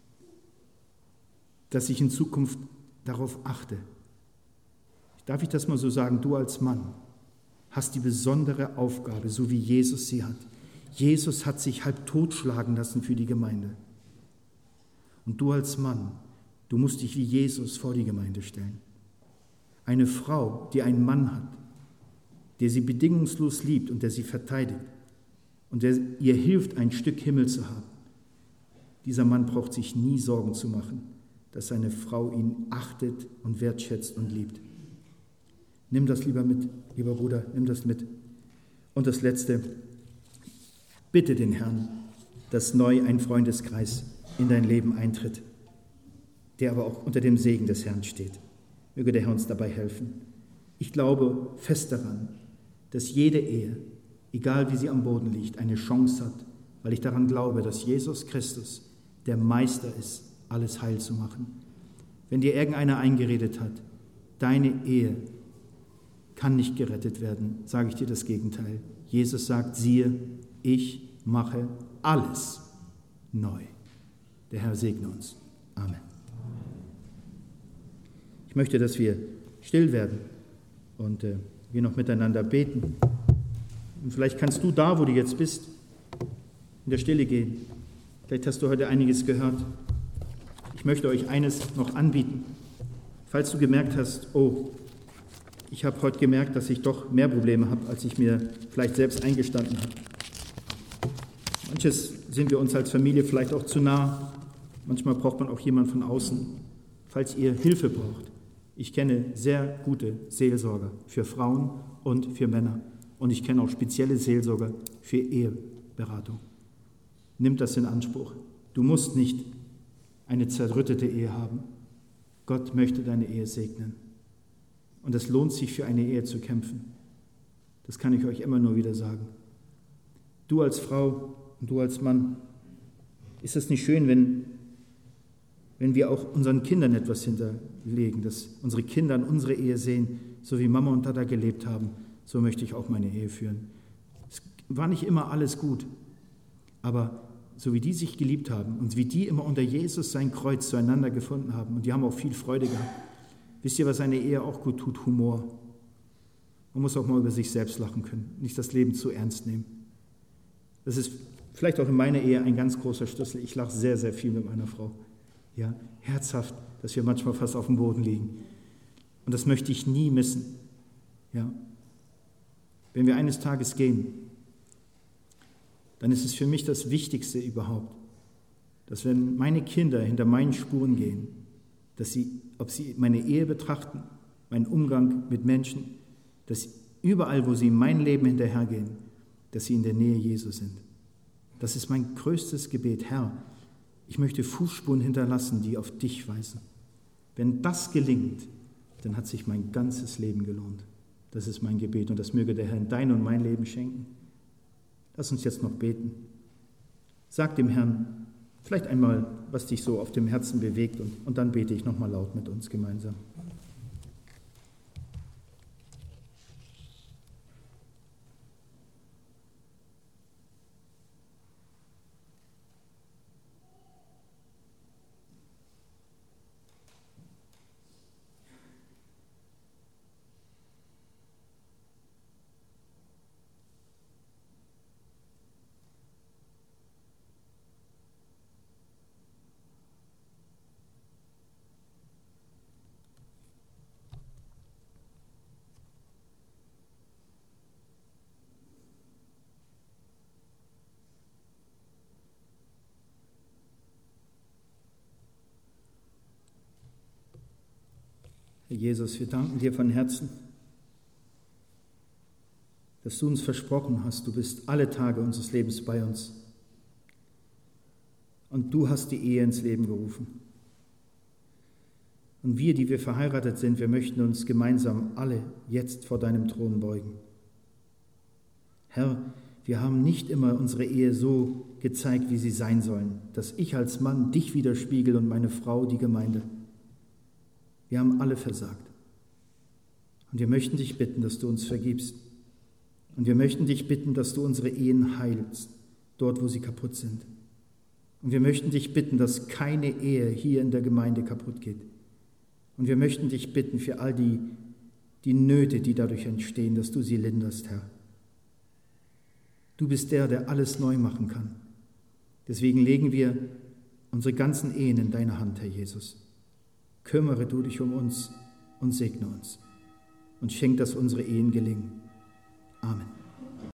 Dass ich in Zukunft darauf achte. Darf ich das mal so sagen? Du als Mann hast die besondere Aufgabe, so wie Jesus sie hat. Jesus hat sich halb totschlagen lassen für die Gemeinde. Und du als Mann, du musst dich wie Jesus vor die Gemeinde stellen. Eine Frau, die einen Mann hat, der sie bedingungslos liebt und der sie verteidigt und der ihr hilft, ein Stück Himmel zu haben. Dieser Mann braucht sich nie Sorgen zu machen, dass seine Frau ihn achtet und wertschätzt und liebt. Nimm das lieber mit, lieber Bruder, nimm das mit. Und das Letzte, bitte den Herrn, dass neu ein Freundeskreis in dein Leben eintritt, der aber auch unter dem Segen des Herrn steht. Möge der Herr uns dabei helfen. Ich glaube fest daran, dass jede Ehe, egal wie sie am Boden liegt, eine Chance hat, weil ich daran glaube, dass Jesus Christus der Meister ist, alles heil zu machen. Wenn dir irgendeiner eingeredet hat, deine Ehe kann nicht gerettet werden, sage ich dir das Gegenteil. Jesus sagt, siehe, ich mache alles neu. Der Herr segne uns. Amen. Ich möchte, dass wir still werden und äh, wir noch miteinander beten. Und vielleicht kannst du da, wo du jetzt bist, in der Stille gehen. Vielleicht hast du heute einiges gehört. Ich möchte euch eines noch anbieten. Falls du gemerkt hast, oh, ich habe heute gemerkt, dass ich doch mehr Probleme habe, als ich mir vielleicht selbst eingestanden habe. Manches sind wir uns als Familie vielleicht auch zu nah. Manchmal braucht man auch jemanden von außen. Falls ihr Hilfe braucht, ich kenne sehr gute Seelsorger für Frauen und für Männer. Und ich kenne auch spezielle Seelsorger für Eheberatung. Nimm das in Anspruch. Du musst nicht eine zerrüttete Ehe haben. Gott möchte deine Ehe segnen. Und es lohnt sich, für eine Ehe zu kämpfen. Das kann ich euch immer nur wieder sagen. Du als Frau und du als Mann, ist es nicht schön, wenn, wenn wir auch unseren Kindern etwas hinterlegen, dass unsere Kinder in unsere Ehe sehen, so wie Mama und Dada gelebt haben, so möchte ich auch meine Ehe führen. Es war nicht immer alles gut, aber so wie die sich geliebt haben und wie die immer unter Jesus sein Kreuz zueinander gefunden haben, und die haben auch viel Freude gehabt. Wisst ihr, was eine Ehe auch gut tut? Humor. Man muss auch mal über sich selbst lachen können, nicht das Leben zu ernst nehmen. Das ist vielleicht auch in meiner Ehe ein ganz großer Schlüssel. Ich lache sehr, sehr viel mit meiner Frau. Ja, herzhaft, dass wir manchmal fast auf dem Boden liegen. Und das möchte ich nie missen. Ja. Wenn wir eines Tages gehen, dann ist es für mich das Wichtigste überhaupt, dass wenn meine Kinder hinter meinen Spuren gehen, dass sie, ob sie meine Ehe betrachten, meinen Umgang mit Menschen, dass überall, wo sie in mein Leben hinterhergehen, dass sie in der Nähe Jesu sind. Das ist mein größtes Gebet. Herr, ich möchte Fußspuren hinterlassen, die auf dich weisen. Wenn das gelingt, dann hat sich mein ganzes Leben gelohnt. Das ist mein Gebet und das möge der Herr in dein und mein Leben schenken. Lass uns jetzt noch beten. Sag dem Herrn vielleicht einmal, was dich so auf dem Herzen bewegt, und, und dann bete ich nochmal laut mit uns gemeinsam. Herr Jesus, wir danken dir von Herzen, dass du uns versprochen hast, du bist alle Tage unseres Lebens bei uns. Und du hast die Ehe ins Leben gerufen. Und wir, die wir verheiratet sind, wir möchten uns gemeinsam alle jetzt vor deinem Thron beugen. Herr, wir haben nicht immer unsere Ehe so gezeigt, wie sie sein sollen, dass ich als Mann dich widerspiegel und meine Frau die Gemeinde. Wir haben alle versagt. Und wir möchten dich bitten, dass du uns vergibst. Und wir möchten dich bitten, dass du unsere Ehen heilst, dort, wo sie kaputt sind. Und wir möchten dich bitten, dass keine Ehe hier in der Gemeinde kaputt geht. Und wir möchten dich bitten für all die, die Nöte, die dadurch entstehen, dass du sie linderst, Herr. Du bist der, der alles neu machen kann. Deswegen legen wir unsere ganzen Ehen in deine Hand, Herr Jesus. Kümmere du dich um uns und segne uns und schenk, dass unsere Ehen gelingen. Amen.